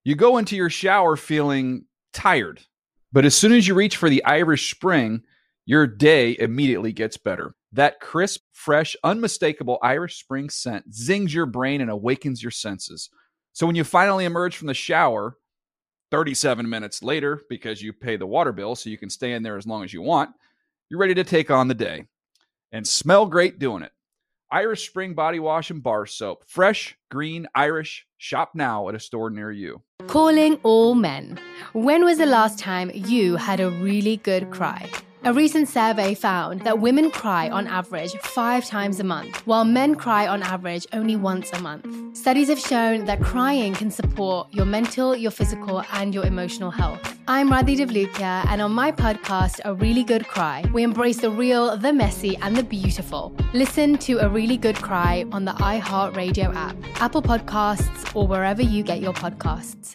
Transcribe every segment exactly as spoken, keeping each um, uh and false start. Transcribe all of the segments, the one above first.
You go into your shower feeling tired, but as soon as you reach for the Irish Spring, your day immediately gets better. That crisp, fresh, unmistakable Irish Spring scent zings your brain and awakens your senses. So when you finally emerge from the shower, thirty-seven minutes later, because you pay the water bill so you can stay in there as long as you want, you're ready to take on the day and smell great doing it. Irish Spring Body Wash and Bar Soap. Fresh, green, Irish. Shop now at a store near you. Calling all men. When was the last time you had a really good cry? A recent survey found that women cry on average five times a month, while men cry on average only once a month. Studies have shown that crying can support your mental, your physical, and your emotional health. I'm Radhi Devlukia, and on my podcast, A Really Good Cry, we embrace the real, the messy, and the beautiful. Listen to A Really Good Cry on the iHeartRadio app, Apple Podcasts, or wherever you get your podcasts.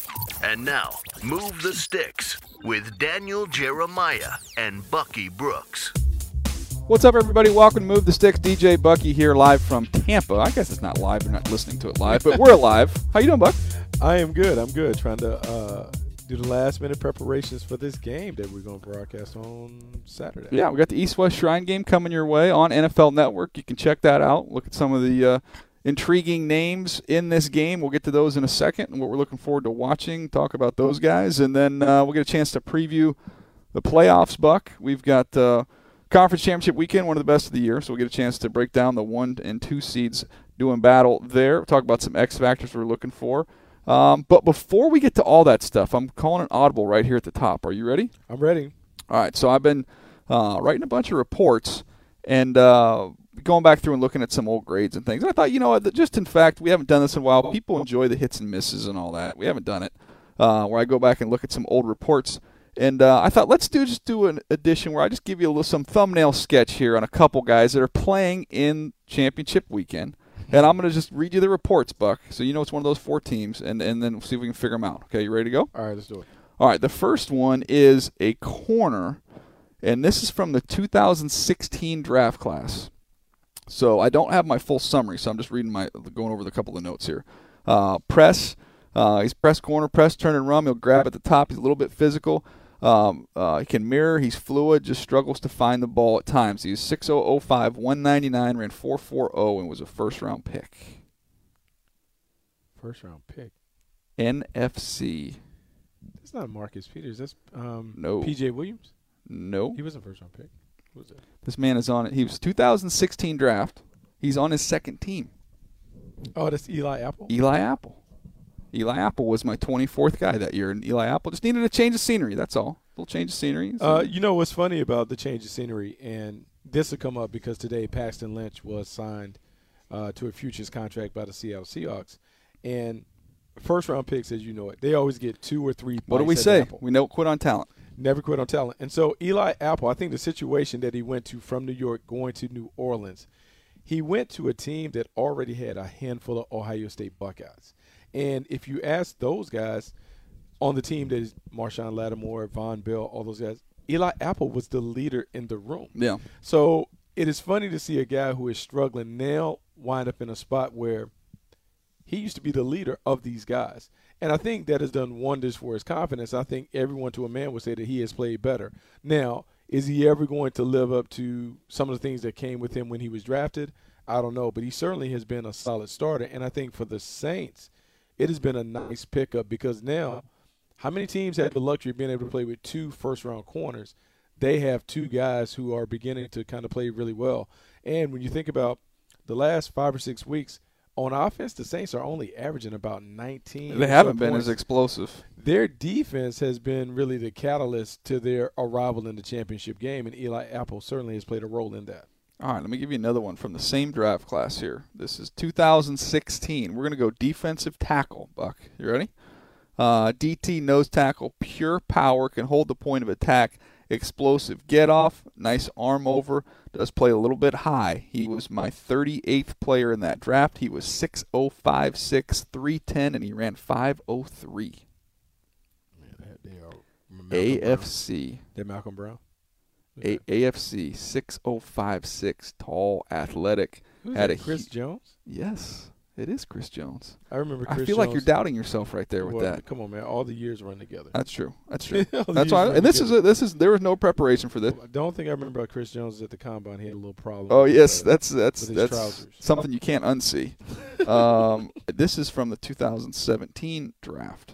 And now, Move the Sticks with Daniel Jeremiah and Bucky Brooks. What's up, everybody? Welcome to Move the Sticks. D J Bucky here, live from Tampa. I guess it's not live. You're not listening to it live, but we're live. How you doing, Buck? I am good. I'm good. Trying to uh, do the last-minute preparations for this game that we're going to broadcast on Saturday. Yeah, we got the East-West Shrine game coming your way on N F L Network. You can check that out. Look at some of the uh, intriguing names in this game. We'll get to those in a second and what we're looking forward to watching, talk about those guys, and then uh, we'll get a chance to preview the playoffs, Buck. We've got uh, Conference Championship weekend, one of the best of the year, so we'll get a chance to break down the one and two seeds doing battle there. We'll talk about some X factors we're looking for. Um, but before we get to all that stuff, I'm calling an audible right here at the top. Are you ready? I'm ready. All right, so I've been uh, writing a bunch of reports and uh, going back through and looking at some old grades and things. And I thought, you know what, just in fact, we haven't done this in a while. People enjoy the hits and misses and all that. We haven't done it, uh, where I go back and look at some old reports. And uh, I thought, let's do just do an edition where I just give you a little, some thumbnail sketch here on a couple guys that are playing in championship weekend. And I'm going to just read you the reports, Buck, so you know it's one of those four teams, and, and then we'll see if we can figure them out. Okay, you ready to go? All right, let's do it. All right, the first one is a corner, and this is from the two thousand sixteen draft class. So I don't have my full summary, so I'm just reading my going over the couple of notes here. Uh, press, uh, he's press corner, press, turn and run. He'll grab at the top. He's a little bit physical. Um, uh, he can mirror. He's fluid. Just struggles to find the ball at times. He's six oh oh five, one ninety-nine, ran four forty, and was a first-round pick. First-round pick. N F C. That's not Marcus Peters. That's um, no. P J Williams? No. He wasn't first-round pick. Who was that? This man is on it. He was two thousand sixteen draft. He's on his second team. Oh, that's Eli Apple? Eli Apple. Eli Apple was my twenty-fourth guy that year, and Eli Apple just needed a change of scenery. That's all. A little change of scenery. Uh, you know what's funny about the change of scenery, and this will come up because today Paxton Lynch was signed uh, to a futures contract by the Seattle Seahawks. And first-round picks, as you know it, they always get two or three. What do we say? We never quit on talent. Never quit on talent. And so Eli Apple, I think the situation that he went to from New York going to New Orleans, he went to a team that already had a handful of Ohio State Buckeyes. And if you ask those guys on the team, that is Marshawn Lattimore, Von Bell, all those guys, Eli Apple was the leader in the room. Yeah. So it is funny to see a guy who is struggling now wind up in a spot where he used to be the leader of these guys. And I think that has done wonders for his confidence. I think everyone to a man would say that he has played better. Now, is he ever going to live up to some of the things that came with him when he was drafted? I don't know. But he certainly has been a solid starter. And I think for the Saints, it has been a nice pickup because now, how many teams have the luxury of being able to play with two first-round corners? They have two guys who are beginning to kind of play really well. And when you think about the last five or six weeks, on offense, the Saints are only averaging about nineteen. They haven't been as explosive. Their defense has been really the catalyst to their arrival in the championship game, and Eli Apple certainly has played a role in that. All right, let me give you another one from the same draft class here. This is two thousand sixteen. We're going to go defensive tackle, Buck. You ready? Uh, D T nose tackle, pure power, can hold the point of attack, explosive get off, nice arm over, does play a little bit high. He was my thirty-eighth player in that draft. He was six oh five six, three ten, and he ran five oh three. Man, they are A F C. They're Malcolm Brown? A- AFC, six oh five six, tall, athletic. Who's had that, a Chris he- Jones? Yes. It is Chris Jones. I remember Chris I feel Jones, like you're doubting yourself right there with well, that. Come on, man. All the years run together. That's true. That's true. All the That's years why. run And this is together. a, this is there was no preparation for this. The only thing I remember about Chris Jones is at the combine, he had a little problem. Oh with, yes, uh, that's that's with his that's trousers. something you can't unsee. um, this is from the two thousand seventeen draft.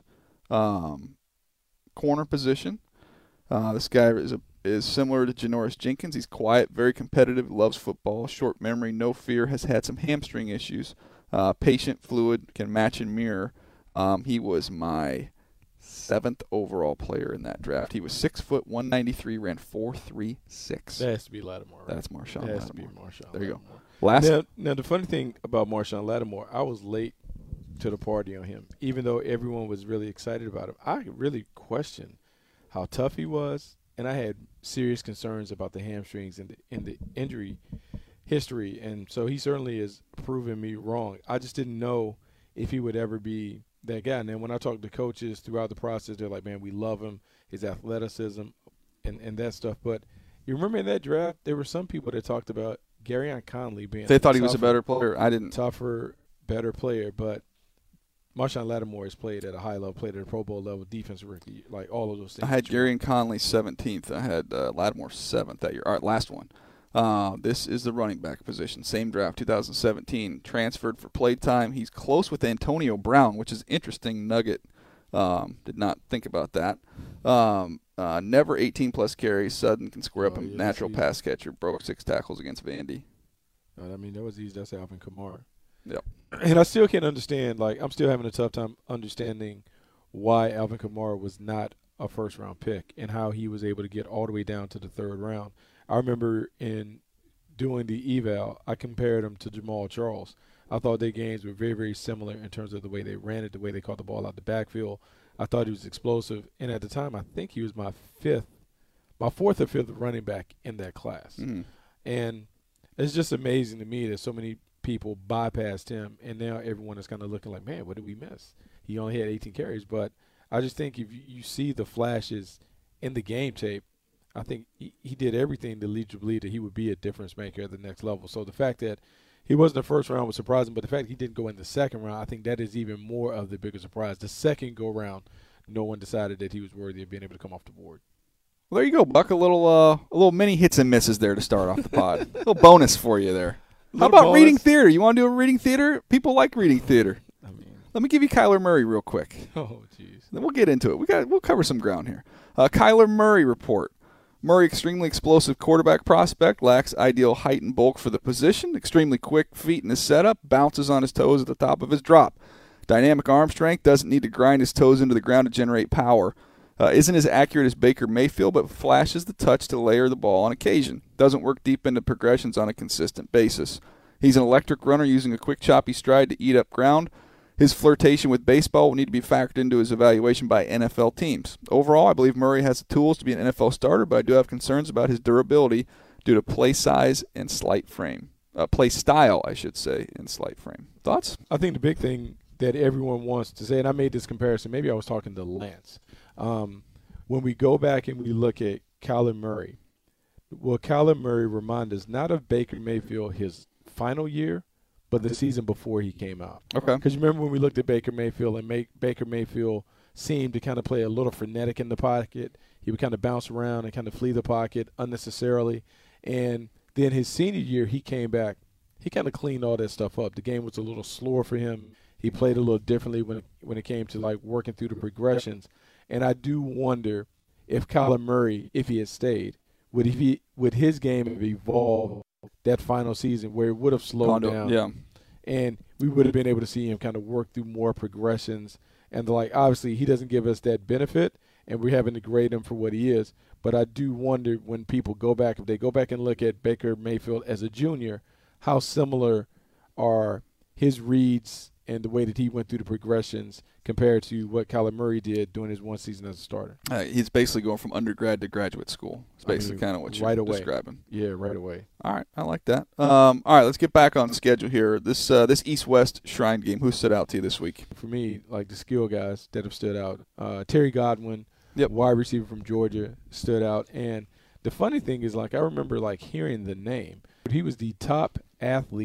Um, corner position. Uh, this guy is a is similar to Janoris Jenkins. He's quiet, very competitive, loves football, short memory, no fear, has had some hamstring issues. Uh, patient, fluid, can match and mirror. Um, he was my seventh overall player in that draft. He was six foot one ninety three, ran four three six. That has to be Lattimore, right? That's Marshawn That has to be Lattimore. Marshawn There you go. Lattimore. Last Now, now, the funny thing about Marshawn Lattimore, I was late to the party on him. Even though everyone was really excited about him, I really questioned how tough he was, and I had serious concerns about the hamstrings and the, and the injury history. And so he certainly has proven me wrong. I just didn't know if he would ever be that guy. And then when I talked to coaches throughout the process, they're like, man, we love him, his athleticism and, and that stuff. But you remember in that draft, there were some people that talked about Garyon Conley being they thought he was a tougher, better player. I didn't. tougher, better player. But Marshawn Lattimore has played at a high level, played at a Pro Bowl level, defensive rookie, like all of those things. I had Gary and Conley seventeenth. I had uh, Lattimore seventh that year. All right, last one. Uh, this is the running back position. Same draft, two thousand seventeen. Transferred for play time. He's close with Antonio Brown, which is interesting nugget. Um, did not think about that. Um, uh, never eighteen-plus carries. Sudden can square up Oh, a yeah, natural that's easy. pass catcher. Broke six tackles against Vandy. Uh, I mean, that was easy. That's Alvin Kamara. Yep. And I still can't understand, like, I'm still having a tough time understanding why Alvin Kamara was not a first-round pick and how he was able to get all the way down to the third round. I remember in doing the eval, I compared him to Jamal Charles. I thought their games were very, very similar in terms of the way they ran it, the way they caught the ball out the backfield. I thought he was explosive. And at the time, I think he was my fifth, my fourth or fifth running back in that class. Mm-hmm. And it's just amazing to me that so many people bypassed him, and now everyone is kind of looking like, man, what did we miss? He only had eighteen carries. But I just think if you see the flashes in the game tape, I think he, he did everything to lead you to believe that he would be a difference maker at the next level. So the fact that he wasn't the first round was surprising, but the fact he didn't go in the second round, I think that is even more of the bigger surprise. The second go-round, no one decided that he was worthy of being able to come off the board. Well, there you go, Buck. A little, uh, a little mini hits and misses there to start off the pod. A little bonus for you there. How Little about bonus. reading theater? You want to do a reading theater? People like reading theater. I mean, Let me give you Kyler Murray real quick. oh, jeez. Then we'll get into it. We got we'll cover some ground here. Uh, Kyler Murray report. Murray, extremely explosive quarterback prospect, lacks ideal height and bulk for the position, extremely quick feet in his setup, bounces on his toes at the top of his drop. Dynamic arm strength, doesn't need to grind his toes into the ground to generate power. Uh, isn't as accurate as Baker Mayfield, but flashes the touch to layer the ball on occasion. Doesn't work deep into progressions on a consistent basis. He's an electric runner using a quick choppy stride to eat up ground. His flirtation with baseball will need to be factored into his evaluation by N F L teams. Overall, I believe Murray has the tools to be an N F L starter, but I do have concerns about his durability due to play size and slight frame. Uh, play style, I should say, and slight frame. Thoughts? I think the big thing that everyone wants to say, and I made this comparison, maybe I was talking to Lance. Um, when we go back and we look at Kyler Murray, will Kyler Murray remind us not of Baker Mayfield his final year, but the season before he came out? Okay. Because you remember when we looked at Baker Mayfield, and make, Baker Mayfield seemed to kind of play a little frenetic in the pocket. He would kind of bounce around and kind of flee the pocket unnecessarily. And then his senior year, he came back. He kind of cleaned all that stuff up. The game was a little slower for him. He played a little differently when when it came to like working through the progressions. And I do wonder if Kyler Murray, if he had stayed, would he would his game have evolved that final season where it would have slowed Condo, down, yeah. and we would have been able to see him kind of work through more progressions. And like obviously he doesn't give us that benefit, and we're having to grade him for what he is. But I do wonder when people go back, if they go back and look at Baker Mayfield as a junior, how similar are his reads and the way that he went through the progressions compared to what Kyler Murray did during his one season as a starter. Uh, he's basically going from undergrad to graduate school. It's I basically mean, kind of what you're right away. describing. Yeah, right away. All right, I like that. Um, all right, let's get back on schedule here. This uh, this East-West Shrine game, who stood out to you this week? For me, like the skill guys that have stood out, uh, Terry Godwin, Yep. wide receiver from Georgia, stood out. And the funny thing is, like, I remember like hearing the name. He was the top athlete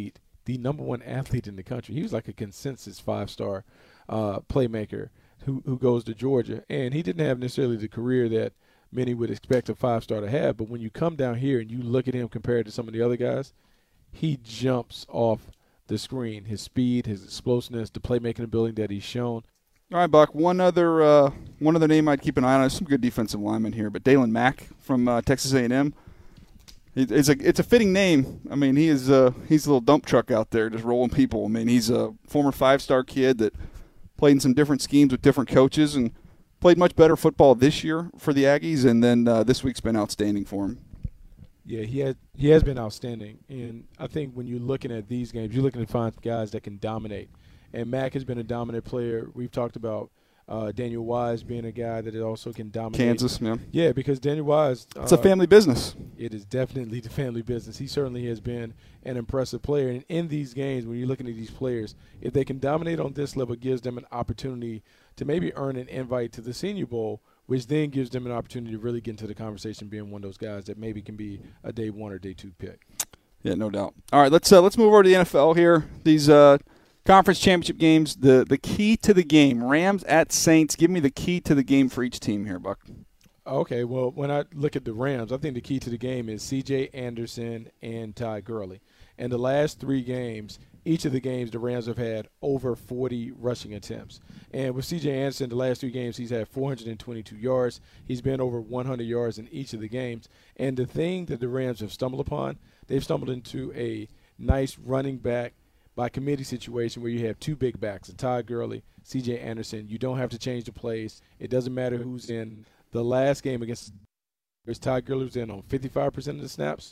the number one athlete in the country. He was like a consensus five-star uh, playmaker who, who goes to Georgia. And he didn't have necessarily the career that many would expect a five-star to have. But when you come down here and you look at him compared to some of the other guys, he jumps off the screen. His speed, his explosiveness, the playmaking ability that he's shown. All right, Buck. One other uh, one other name I'd keep an eye on. There's some good defensive linemen here, but Dalen Mack from uh, Texas A and M. It's a it's a fitting name. I mean, he is uh, he's a little dump truck out there just rolling people. I mean, he's a former five-star kid that played in some different schemes with different coaches and played much better football this year for the Aggies, and then uh, this week's been outstanding for him. Yeah, he has he has been outstanding, and I think when you're looking at these games, you're looking to find guys that can dominate. And Mack has been a dominant player. We've talked about uh, Daniel Wise being a guy that also can dominate. Kansas, yeah. Yeah, because Daniel Wise. Uh, it's a family business. It is definitely the family business. He certainly has been an impressive player. And in these games, when you're looking at these players, if they can dominate on this level, it gives them an opportunity to maybe earn an invite to the Senior Bowl, which then gives them an opportunity to really get into the conversation being one of those guys that maybe can be a day one or day two pick. Yeah, no doubt. All right, let's uh, let's move over to the N F L here. These uh, conference championship games, the, the key to the game, Rams at Saints. Give me the key to the game for each team here, Buck. Okay, well, when I look at the Rams, I think the key to the game is C J Anderson and Ty Gurley. And the last three games, each of the games, the Rams have had over forty rushing attempts. And with C J Anderson, the last three games, he's had four hundred twenty-two yards. He's been over one hundred yards in each of the games. And the thing that the Rams have stumbled upon, they've stumbled into a nice running back by committee situation where you have two big backs, Ty Gurley, C J Anderson. You don't have to change the plays. It doesn't matter who's in. The last game against Ty Gurley was in on fifty-five percent of the snaps.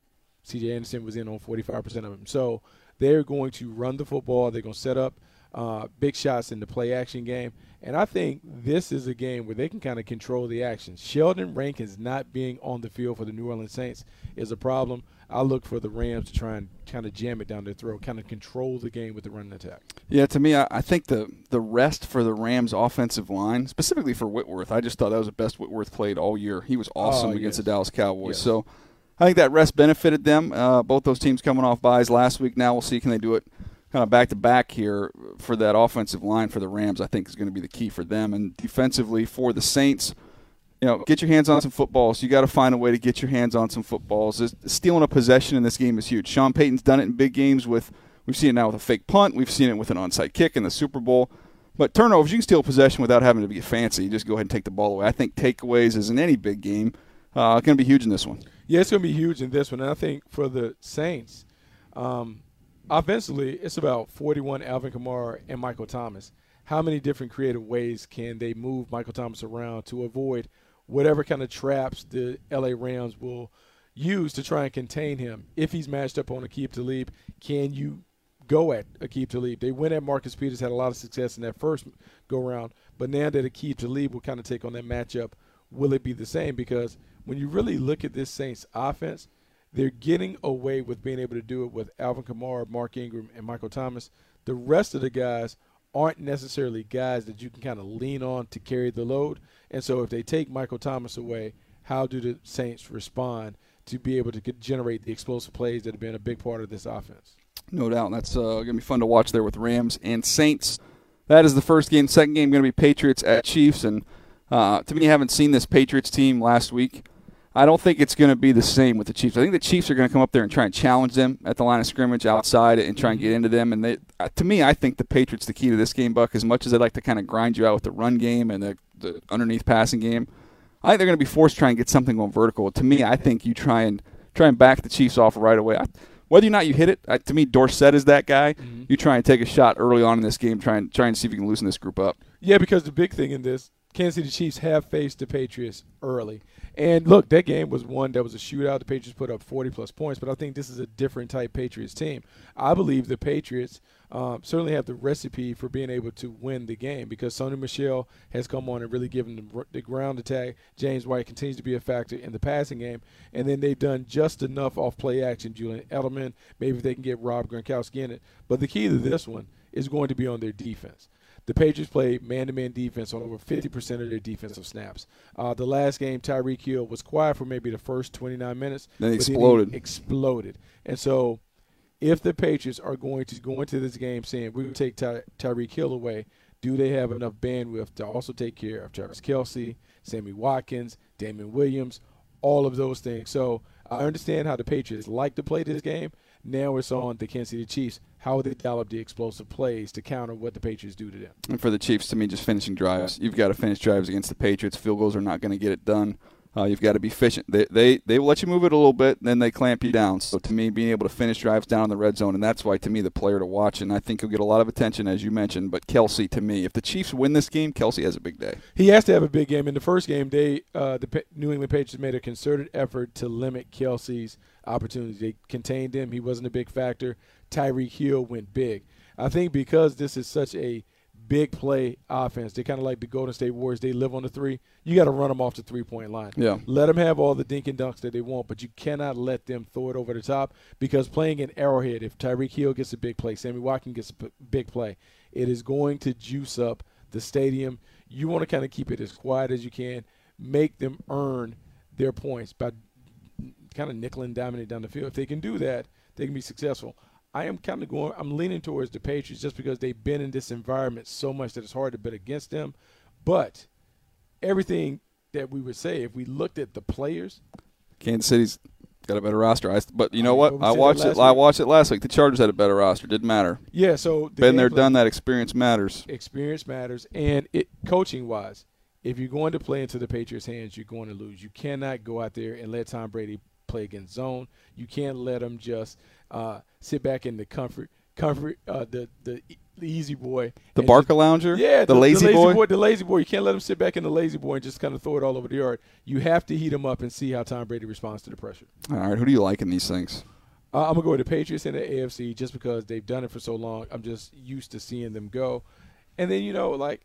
C J Anderson was in on forty-five percent of them. So they're going to run the football. They're going to set up uh, big shots in the play-action game. And I think this is a game where they can kind of control the action. Sheldon Rankins not being on the field for the New Orleans Saints is a problem. I look for the Rams to try and kind of jam it down their throat, kind of control the game with the running attack. Yeah, to me, I, I think the, the rest for the Rams' offensive line, specifically for Whitworth, I just thought that was the best Whitworth played all year. He was awesome oh, against yes. the Dallas Cowboys. Yes. So I think that rest benefited them. Uh, both those teams coming off byes last week. Now we'll see, can they do it kind of back-to-back here for that offensive line for the Rams, I think is going to be the key for them. And defensively for the Saints, you know, get your hands on some footballs. You got to find a way to get your hands on some footballs. Stealing a possession in this game is huge. Sean Payton's done it in big games with – we've seen it now with a fake punt. We've seen it with an onside kick in the Super Bowl. But turnovers, you can steal possession without having to get fancy. You just go ahead and take the ball away. I think takeaways, as in any big game, uh, going to be huge in this one. Yeah, it's going to be huge in this one. And I think for the Saints, um, offensively, it's about forty-one Alvin Kamara and Michael Thomas. How many different creative ways can they move Michael Thomas around to avoid whatever kind of traps the L A Rams will use to try and contain him? If he's matched up on Aqib Talib, can you go at Aqib Talib? They went at Marcus Peters, had a lot of success in that first go-round, but now that Aqib Talib will kind of take on that matchup, will it be the same? Because when you really look at this Saints offense, they're getting away with being able to do it with Alvin Kamara, Mark Ingram, and Michael Thomas. The rest of the guys aren't necessarily guys that you can kind of lean on to carry the load. And so if they take Michael Thomas away, how do the Saints respond to be able to get, generate the explosive plays that have been a big part of this offense? No doubt. That's uh, going to be fun to watch there with Rams and Saints. That is the first game. Second game going to be Patriots at Chiefs. And uh, to me, I haven't seen this Patriots team last week. I don't think it's going to be the same with the Chiefs. I think the Chiefs are going to come up there and try and challenge them at the line of scrimmage outside and try and get into them. And they, to me, I think the Patriots, the key to this game, Buck, as much as they like to kind of grind you out with the run game and the, the underneath passing game, I think they're going to be forced to try and get something going vertical. To me, I think you try and try and back the Chiefs off right away. I, whether or not you hit it, I, to me, Dorsett is that guy. Mm-hmm. You try and take a shot early on in this game, try and, try and see if you can loosen this group up. Yeah, because the big thing in this, Kansas City Chiefs have faced the Patriots early. And, look, that game was one that was a shootout. The Patriots put up forty-plus points, but I think this is a different type Patriots team. I believe the Patriots um, certainly have the recipe for being able to win the game because Sony Michel has come on and really given them the ground attack. James White continues to be a factor in the passing game. And then they've done just enough off play action. Julian Edelman, maybe if they can get Rob Gronkowski in it. But the key to this one is going to be on their defense. The Patriots played man-to-man defense on over fifty percent of their defensive snaps. Uh, the last game, Tyreek Hill was quiet for maybe the first twenty-nine minutes. Then he exploded. Then he exploded. And so if the Patriots are going to go into this game saying we're going to take Ty- Tyreek Hill away, do they have enough bandwidth to also take care of Travis Kelce, Sammy Watkins, Damon Williams, all of those things? So I understand how the Patriots like to play this game. Now it's on the Kansas City Chiefs. How will they dial up the explosive plays to counter what the Patriots do to them? And for the Chiefs, to me, just finishing drives. You've got to finish drives against the Patriots. Field goals are not going to get it done. Uh, you've got to be efficient. They, they they will let you move it a little bit, then they clamp you down. So to me, being able to finish drives down in the red zone, and that's why, to me, the player to watch, and I think he'll get a lot of attention, as you mentioned. But Kelce, to me, if the Chiefs win this game, Kelce has a big day. He has to have a big game. In the first game, they uh, the New England Patriots made a concerted effort to limit Kelce's opportunities. They contained him. He wasn't a big factor. Tyreek Hill went big. I think because this is such a big play offense, they kind of like the Golden State Warriors. They live on the three. You got to run them off the three-point line. Yeah. Let them have all the dink and dunks that they want, but you cannot let them throw it over the top, because playing in Arrowhead, if Tyreek Hill gets a big play, Sammy Watkins gets a p- big play, it is going to juice up the stadium. You want to kind of keep it as quiet as you can, make them earn their points by kind of nickel and diming it down the field. If they can do that, they can be successful. I am kind of going – I'm leaning towards the Patriots just because they've been in this environment so much that it's hard to bet against them. But everything that we would say, if we looked at the players – Kansas City's got a better roster. I, but you know I what? mean, what I we watched said it. last I week. watched it last week. The Chargers had a better roster. Didn't matter. Yeah, so – Been there, done that. Experience matters. Experience matters. And it coaching-wise, if you're going to play into the Patriots' hands, you're going to lose. You cannot go out there and let Tom Brady play against zone. You can't let him just uh, sit back in the comfort – Comfort, uh, the, the the easy boy, The Barca Lounger, yeah, the, the lazy, the lazy boy. boy, the lazy boy. You can't let him sit back in the lazy boy and just kind of throw it all over the yard. You have to heat him up and see how Tom Brady responds to the pressure. All right, who do you like in these things? Uh, I'm gonna go with the Patriots and the A F C just because they've done it for so long. I'm just used to seeing them go, and then you know, like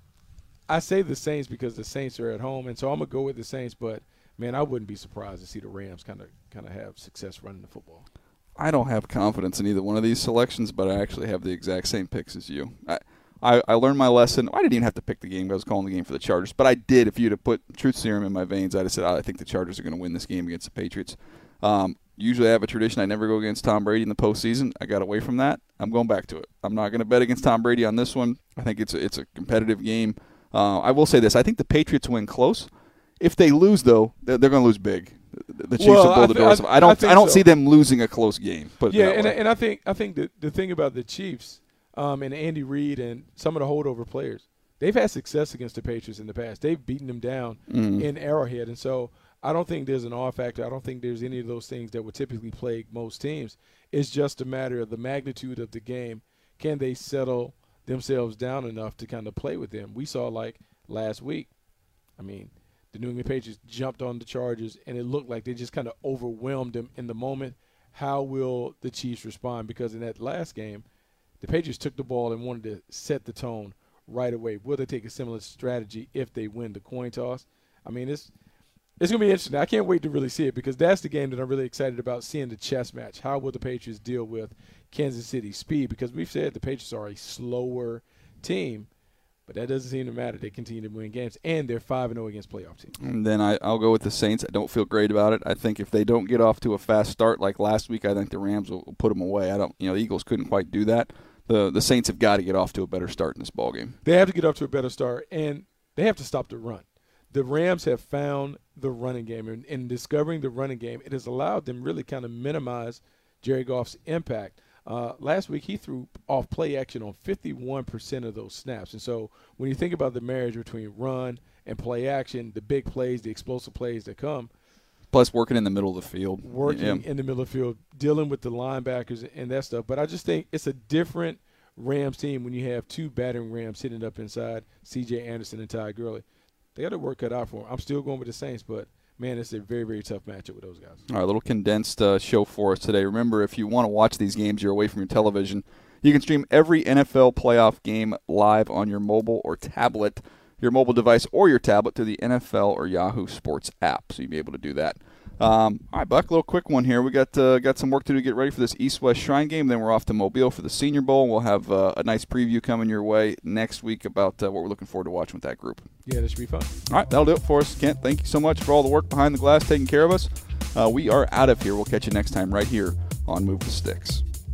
I say the Saints because the Saints are at home, and so I'm gonna go with the Saints. But man, I wouldn't be surprised to see the Rams kind of kind of have success running the football. I don't have confidence in either one of these selections, but I actually have the exact same picks as you. I, I, I learned my lesson. I didn't even have to pick the game. I was calling the game for the Chargers. But I did. If you'd have put truth serum in my veins, I'd have said, oh, I think the Chargers are going to win this game against the Patriots. Um, usually I have a tradition. I never go against Tom Brady in the postseason. I got away from that. I'm going back to it. I'm not going to bet against Tom Brady on this one. I think it's a, it's a competitive game. Uh, I will say this. I think the Patriots win close. If they lose, though, they're, they're going to lose big. The Chiefs Well, will blow I the th- doors. I- I, don't. I think I don't so. see them losing a close game. Put it Yeah, that and way. and I think I think the the thing about the Chiefs um, and Andy Reid and some of the holdover players, they've had success against the Patriots in the past. They've beaten them down Mhm. in Arrowhead, and so I don't think there's an awe factor. I don't think there's any of those things that would typically plague most teams. It's just a matter of the magnitude of the game. Can they settle themselves down enough to kind of play with them? We saw like last week. I mean. The New England Patriots jumped on the Chargers, and it looked like they just kind of overwhelmed them in the moment. How will the Chiefs respond? Because in that last game, the Patriots took the ball and wanted to set the tone right away. Will they take a similar strategy if they win the coin toss? I mean, it's it's going to be interesting. I can't wait to really see it because that's the game that I'm really excited about, seeing the chess match. How will the Patriots deal with Kansas City's speed? Because we've said the Patriots are a slower team. But that doesn't seem to matter. They continue to win games, and they're five and oh against playoff teams. And then I, I'll go with the Saints. I don't feel great about it. I think if they don't get off to a fast start like last week, I think the Rams will, will put them away. I don't, you know, the Eagles couldn't quite do that. The the Saints have got to get off to a better start in this ballgame. They have to get off to a better start, and they have to stop the run. The Rams have found the running game, and in discovering the running game, it has allowed them really kind of minimize Jared Goff's impact. Uh, last week, he threw off play action on fifty-one percent of those snaps. And so when you think about the marriage between run and play action, the big plays, the explosive plays that come. Plus working in the middle of the field. Working Yeah. in the middle of the field, dealing with the linebackers and that stuff. But I just think it's a different Rams team when you have two battering Rams sitting up inside C J Anderson and Ty Gurley. They got to work cut out for them. I'm still going with the Saints, but – man, it's a very, very tough matchup with those guys. All right, a little condensed uh, show for us today. Remember, if you want to watch these games, you're away from your television, you can stream every N F L playoff game live on your mobile or tablet, your mobile device or your tablet through the N F L or Yahoo Sports app, so you'll be able to do that. Um, all right, Buck, a little quick one here. We got uh, got some work to do to get ready for this East-West Shrine game. Then we're off to Mobile for the Senior Bowl. We'll have uh, a nice preview coming your way next week about uh, what we're looking forward to watching with that group. Yeah, that should be fun. All right, that'll do it for us. Kent, thank you so much for all the work behind the glass taking care of us. Uh, we are out of here. We'll catch you next time right here on Move the Sticks.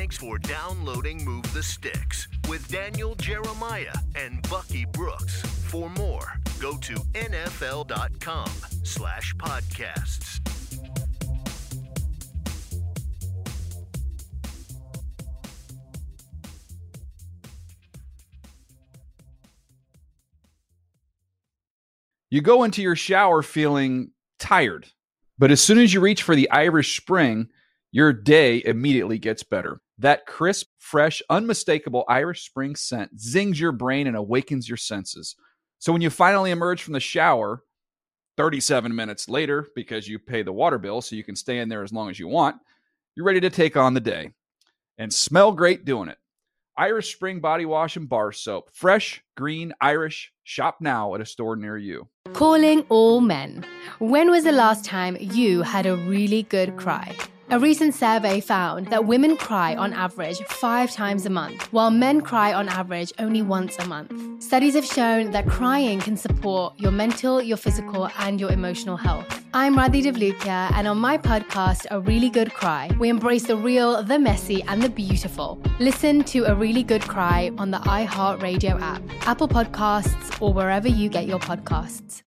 Thanks for downloading Move the Sticks with Daniel Jeremiah and Bucky Brooks. For more, go to nfl.com slash podcasts. You go into your shower feeling tired, but as soon as you reach for the Irish Spring, your day immediately gets better. That crisp, fresh, unmistakable Irish Spring scent zings your brain and awakens your senses. So when you finally emerge from the shower, thirty-seven minutes later, because you pay the water bill so you can stay in there as long as you want, you're ready to take on the day and smell great doing it. Irish Spring Body Wash and Bar Soap. Fresh, green, Irish. Shop now at a store near you. Calling all men. When was the last time you had a really good cry? A recent survey found that women cry on average five times a month, while men cry on average only once a month. Studies have shown that crying can support your mental, your physical, and your emotional health. I'm Radhi Devlukia, and on my podcast, A Really Good Cry, we embrace the real, the messy, and the beautiful. Listen to A Really Good Cry on the iHeartRadio app, Apple Podcasts, or wherever you get your podcasts.